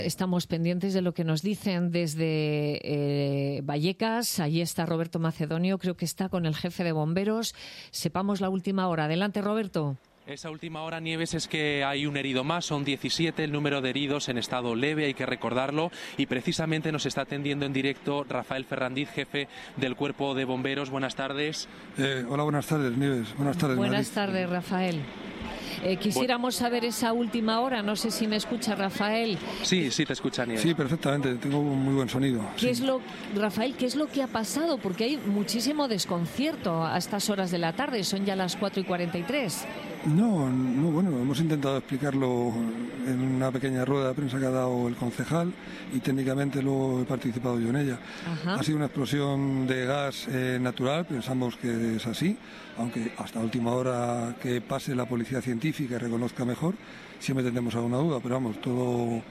Estamos pendientes de lo que nos dicen desde Vallecas. Allí está Roberto Macedonio, creo que está con el jefe de bomberos. Sepamos la última hora. Adelante, Roberto. Esa última hora, Nieves, es que hay un herido más, son 17 el número de heridos en estado leve, hay que recordarlo, y precisamente nos está atendiendo en directo Rafael Ferrandiz, jefe del Cuerpo de Bomberos. Buenas tardes. Hola, buenas tardes, Nieves. Buenas tardes, Buenas tardes, Rafael. Quisiéramos saber esa última hora, no sé si me escucha Rafael. Sí, te escucha, Nieves. Sí, perfectamente, tengo un muy buen sonido. Rafael, ¿qué es lo que ha pasado? Porque hay muchísimo desconcierto a estas horas de la tarde, son ya las 4:43. No, bueno, hemos intentado explicarlo en una pequeña rueda de prensa que ha dado el concejal y técnicamente luego he participado yo en ella. Ajá. Ha sido una explosión de gas natural, pensamos que es así, aunque hasta última hora que pase la policía científica y reconozca mejor, siempre tendremos alguna duda, pero vamos, todo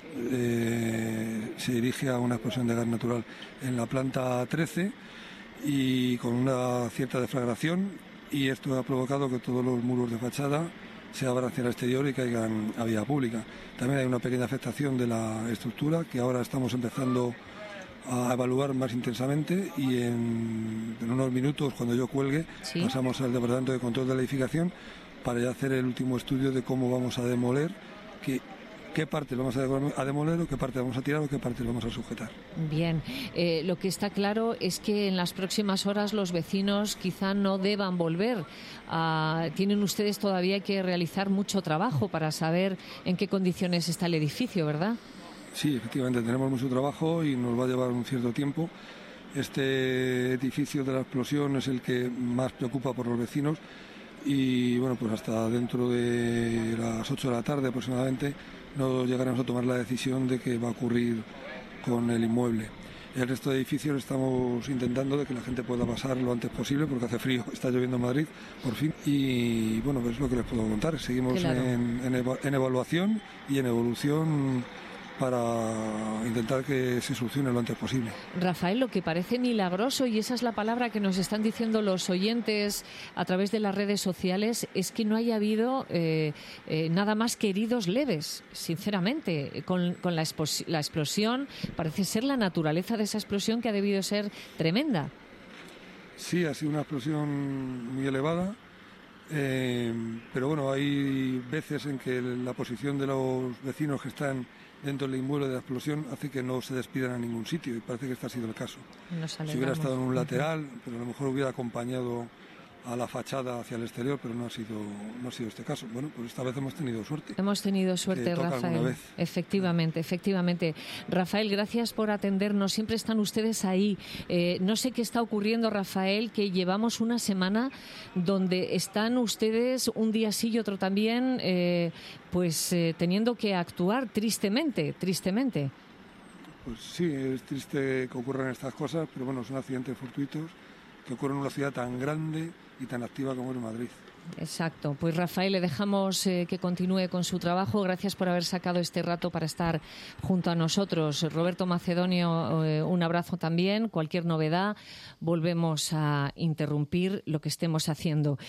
se dirige a una explosión de gas natural en la planta 13 y con una cierta deflagración. Y esto ha provocado que todos los muros de fachada se abran hacia el exterior y caigan a vía pública. También hay una pequeña afectación de la estructura que ahora estamos empezando a evaluar más intensamente y en unos minutos, cuando yo cuelgue, ¿Sí? pasamos al Departamento de Control de la Edificación para ya hacer el último estudio de cómo vamos a demoler, qué parte lo vamos a demoler o qué parte vamos a tirar o qué parte lo vamos a sujetar. Bien, lo que está claro es que en las próximas horas los vecinos quizá no deban volver. Tienen ustedes todavía que realizar mucho trabajo para saber en qué condiciones está el edificio, ¿verdad? Sí, efectivamente, tenemos mucho trabajo y nos va a llevar un cierto tiempo. Este edificio de la explosión es el que más preocupa por los vecinos y bueno, pues hasta dentro de las 8 de la tarde aproximadamente no llegaremos a tomar la decisión de qué va a ocurrir con el inmueble. El resto de edificios estamos intentando de que la gente pueda pasar lo antes posible porque hace frío, está lloviendo en Madrid, por fin. Y bueno, pues es lo que les puedo contar. Seguimos claro. en evaluación y en evolución para intentar que se solucione lo antes posible. Rafael, lo que parece milagroso, y esa es la palabra que nos están diciendo los oyentes a través de las redes sociales, es que no haya habido nada más que heridos leves, sinceramente. Con la explosión, parece ser la naturaleza de esa explosión que ha debido ser tremenda. Sí, ha sido una explosión muy elevada, pero bueno, hay veces en que la posición de los vecinos que están dentro del inmueble de la explosión hace que no se despidan a ningún sitio y parece que este ha sido el caso. Si hubiera estado en un lateral, pero a lo mejor hubiera acompañado a la fachada hacia el exterior, pero no ha sido este caso. Bueno, pues esta vez hemos tenido suerte. Hemos tenido suerte, Rafael. Efectivamente. Rafael, gracias por atendernos. Siempre están ustedes ahí. No sé qué está ocurriendo, Rafael, que llevamos una semana donde están ustedes un día sí y otro también, teniendo que actuar tristemente. Pues sí, es triste que ocurran estas cosas, pero bueno, son accidentes fortuitos que ocurren en una ciudad tan grande y tan activa como es Madrid. Exacto. Pues Rafael, le dejamos que continúe con su trabajo. Gracias por haber sacado este rato para estar junto a nosotros. Roberto Macedonio, un abrazo también. Cualquier novedad, volvemos a interrumpir lo que estemos haciendo.